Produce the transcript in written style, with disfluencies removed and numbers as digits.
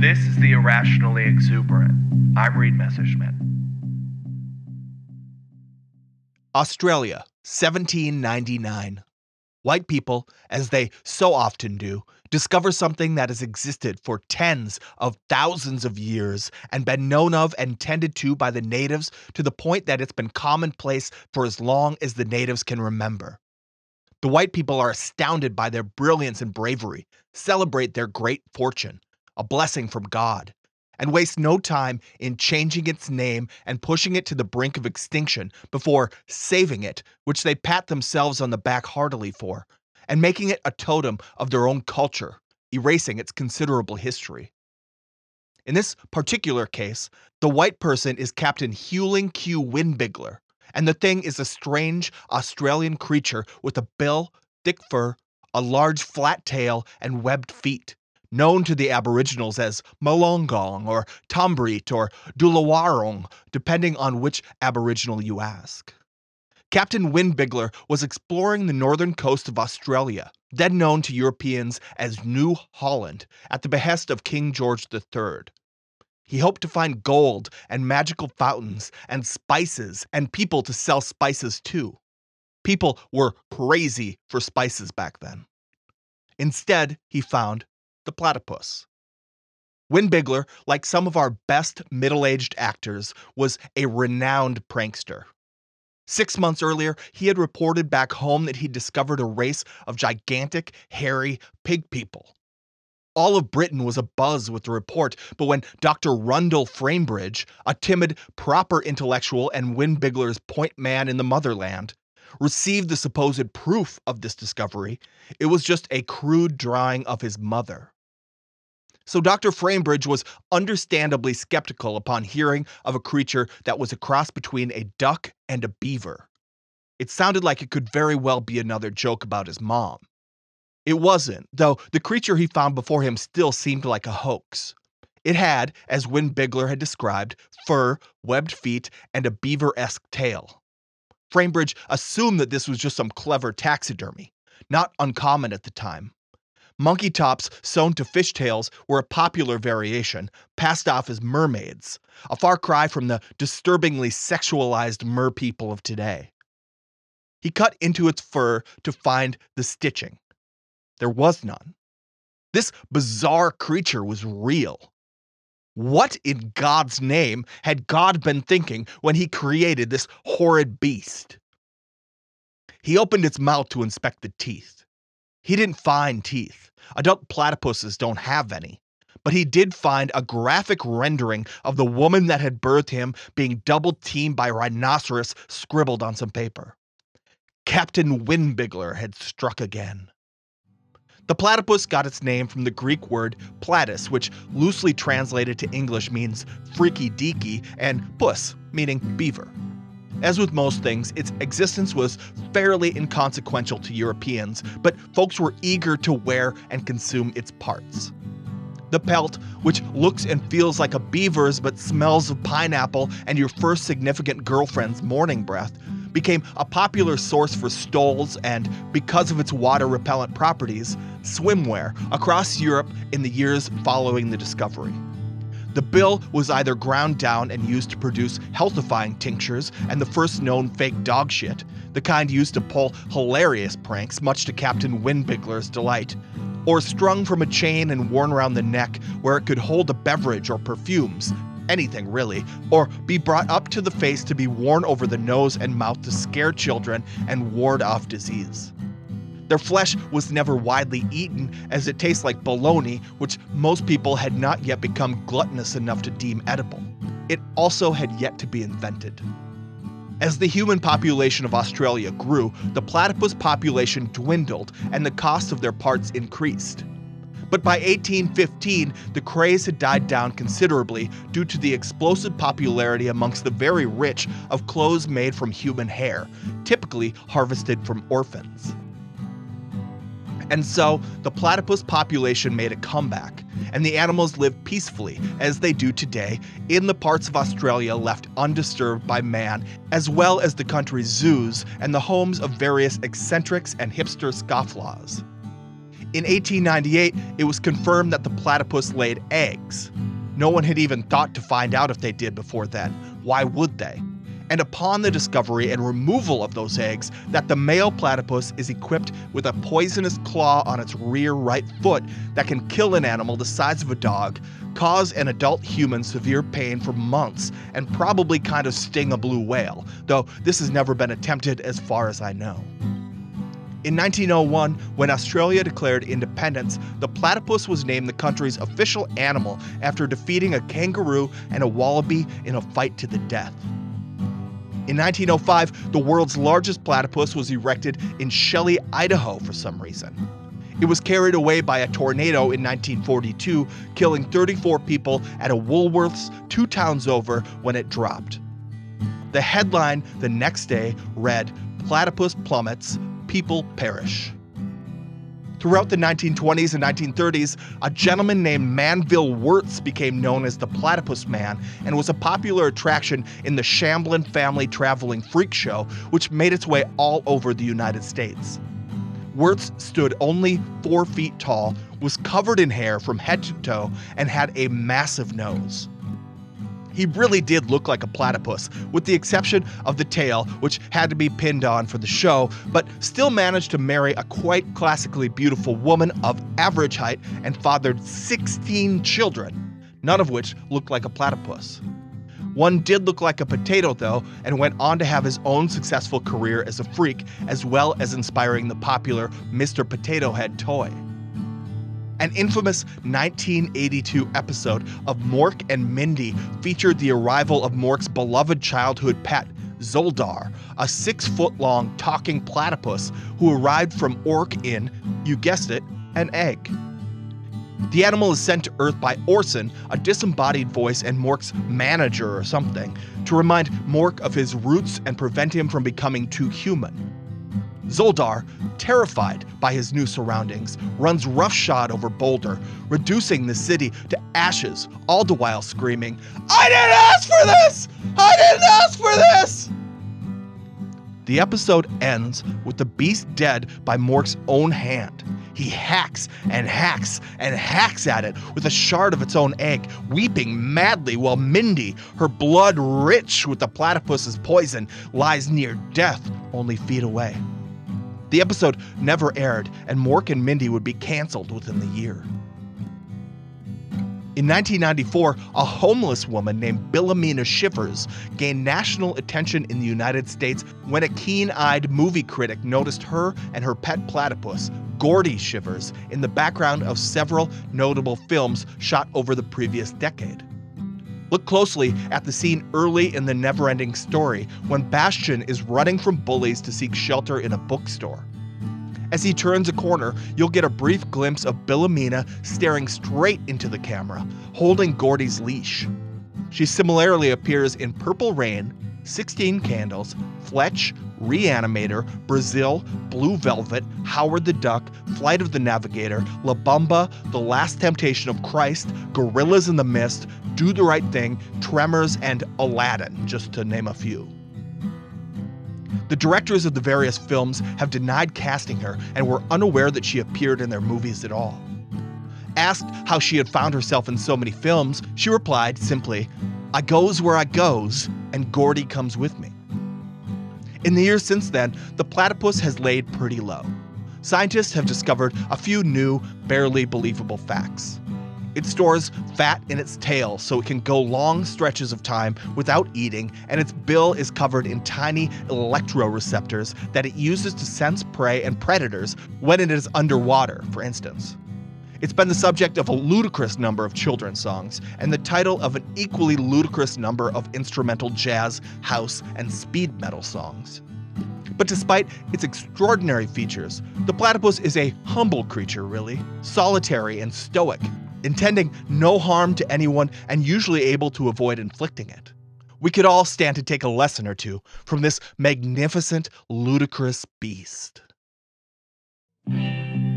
This is The Irrationally Exuberant. I'm Reed Messerschmidt. Australia, 1799. White people, as they so often do, discover something that has existed for tens of thousands of years and been known of and tended to by the natives to the point that it's been commonplace for as long as the natives can remember. The white people are astounded by their brilliance and bravery, celebrate their great fortune, a blessing from God, and waste no time in changing its name and pushing it to the brink of extinction before saving it, which they pat themselves on the back heartily for, and making it a totem of their own culture, erasing its considerable history. In this particular case, the white person is Captain Hewling Q. Windbigler, and the thing is a strange Australian creature with a bill, thick fur, a large flat tail, and webbed feet, known to the Aboriginals as Molongong or Tombreet or Dulawarong, depending on which Aboriginal you ask. Captain Windbigler was exploring the northern coast of Australia, then known to Europeans as New Holland, at the behest of King George III. He hoped to find gold and magical fountains and spices and people to sell spices to. People were crazy for spices back then. Instead, he found the platypus. Windbigler, like some of our best middle-aged actors, was a renowned prankster. 6 months earlier, he had reported back home that he'd discovered a race of gigantic, hairy pig people. All of Britain was abuzz with the report, but when Dr. Rundle Framebridge, a timid, proper intellectual and Windbigler's point man in the motherland, received the supposed proof of this discovery, it was just a crude drawing of his mother. So Dr. Framebridge was understandably skeptical upon hearing of a creature that was a cross between a duck and a beaver. It sounded like it could very well be another joke about his mom. It wasn't, though the creature he found before him still seemed like a hoax. It had, as Windbigler had described, fur, webbed feet, and a beaver-esque tail. Framebridge assumed that this was just some clever taxidermy, not uncommon at the time. Monkey tops sewn to fishtails were a popular variation, passed off as mermaids, a far cry from the disturbingly sexualized merpeople of today. He cut into its fur to find the stitching. There was none. This bizarre creature was real. What in God's name had God been thinking when he created this horrid beast? He opened its mouth to inspect the teeth. He didn't find teeth. Adult platypuses don't have any. But he did find a graphic rendering of the woman that had birthed him being double-teamed by a rhinoceros scribbled on some paper. Captain Windbigler had struck again. The platypus got its name from the Greek word platus, which loosely translated to English means freaky deaky, and pus, meaning beaver. As with most things, its existence was fairly inconsequential to Europeans, but folks were eager to wear and consume its parts. The pelt, which looks and feels like a beaver's but smells of pineapple and your first significant girlfriend's morning breath, became a popular source for stoles and, because of its water-repellent properties, swimwear across Europe in the years following the discovery. The bill was either ground down and used to produce healthifying tinctures and the first known fake dog shit, the kind used to pull hilarious pranks, much to Captain Windbigler's delight, or strung from a chain and worn around the neck where it could hold a beverage or perfumes, anything really, or be brought up to the face to be worn over the nose and mouth to scare children and ward off disease. Their flesh was never widely eaten, as it tastes like bologna, which most people had not yet become gluttonous enough to deem edible. It also had yet to be invented. As the human population of Australia grew, the platypus population dwindled and the cost of their parts increased. But by 1815, the craze had died down considerably due to the explosive popularity amongst the very rich of clothes made from human hair, typically harvested from orphans. And so, the platypus population made a comeback, and the animals lived peacefully, as they do today, in the parts of Australia left undisturbed by man, as well as the country's zoos and the homes of various eccentrics and hipster scofflaws. In 1898, it was confirmed that the platypus laid eggs. No one had even thought to find out if they did before then. Why would they? And upon the discovery and removal of those eggs, that the male platypus is equipped with a poisonous claw on its rear right foot that can kill an animal the size of a dog, cause an adult human severe pain for months, and probably kind of sting a blue whale, though this has never been attempted as far as I know. In 1901, when Australia declared independence, the platypus was named the country's official animal after defeating a kangaroo and a wallaby in a fight to the death. In 1905, the world's largest platypus was erected in Shelley, Idaho for some reason. It was carried away by a tornado in 1942, killing 34 people at a Woolworths 2 towns over when it dropped. The headline the next day read, "Platypus plummets, people perish." Throughout the 1920s and 1930s, a gentleman named Manville Wirtz became known as the Platypus Man and was a popular attraction in the Shamblin Family Traveling Freak Show, which made its way all over the United States. Wirtz stood only 4 feet tall, was covered in hair from head to toe, and had a massive nose. He really did look like a platypus, with the exception of the tail, which had to be pinned on for the show, but still managed to marry a quite classically beautiful woman of average height and fathered 16 children, none of which looked like a platypus. One did look like a potato, though, and went on to have his own successful career as a freak, as well as inspiring the popular Mr. Potato Head toy. An infamous 1982 episode of Mork and Mindy featured the arrival of Mork's beloved childhood pet, Zoldar, a 6-foot-long talking platypus who arrived from Ork in, you guessed it, an egg. The animal is sent to Earth by Orson, a disembodied voice and Mork's manager or something, to remind Mork of his roots and prevent him from becoming too human. Zoldar, terrified by his new surroundings, runs roughshod over Boulder, reducing the city to ashes, all the while screaming, "I didn't ask for this! I didn't ask for this!" The episode ends with the beast dead by Mork's own hand. He hacks and hacks and hacks at it with a shard of its own egg, weeping madly while Mindy, her blood rich with the platypus's poison, lies near death only feet away. The episode never aired, and Mork and Mindy would be canceled within the year. In 1994, a homeless woman named Billamina Shivers gained national attention in the United States when a keen-eyed movie critic noticed her and her pet platypus, Gordy Shivers, in the background of several notable films shot over the previous decade. Look closely at the scene early in the Neverending Story when Bastian is running from bullies to seek shelter in a bookstore. As he turns a corner, you'll get a brief glimpse of Billamina staring straight into the camera, holding Gordy's leash. She similarly appears in Purple Rain, 16 Candles, Fletch, Reanimator, Brazil, Blue Velvet, Howard the Duck, Flight of the Navigator, La Bamba, The Last Temptation of Christ, Gorillas in the Mist, Do the Right Thing, Tremors, and Aladdin, just to name a few. The directors of the various films have denied casting her and were unaware that she appeared in their movies at all. Asked how she had found herself in so many films, she replied simply, "I goes where I goes, and Gordy comes with me." In the years since then, the platypus has laid pretty low. Scientists have discovered a few new, barely believable facts. It stores fat in its tail so it can go long stretches of time without eating, and its bill is covered in tiny electroreceptors that it uses to sense prey and predators when it is underwater, for instance. It's been the subject of a ludicrous number of children's songs, and the title of an equally ludicrous number of instrumental jazz, house, and speed metal songs. But despite its extraordinary features, the platypus is a humble creature, really, solitary and stoic, intending no harm to anyone and usually able to avoid inflicting it. We could all stand to take a lesson or two from this magnificent, ludicrous beast.